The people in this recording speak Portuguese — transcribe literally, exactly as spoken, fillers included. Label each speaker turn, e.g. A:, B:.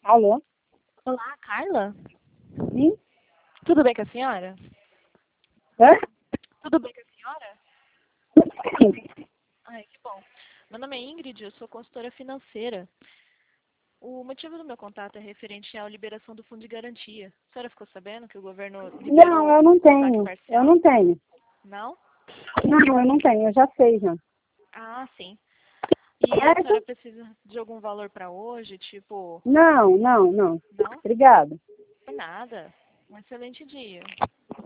A: Alô?
B: Olá, Carla?
A: Sim?
B: Tudo bem com a senhora?
A: Hã?
B: Tudo bem com a senhora?
A: Sim.
B: Ai, que bom. Meu nome é Ingrid, eu sou consultora financeira. O motivo do meu contato é referente à liberação do fundo de garantia. A senhora ficou sabendo que o governo liberou
A: Não, eu não
B: o saque
A: tenho.
B: parcial?
A: Eu não tenho.
B: Não?
A: Não, eu não tenho. Eu já sei, já.
B: Ah, sim. E a
A: É,
B: senhora precisa de algum valor para hoje? Tipo,
A: Não, não, não.
B: não?
A: Obrigada.
B: Nada. Um excelente dia.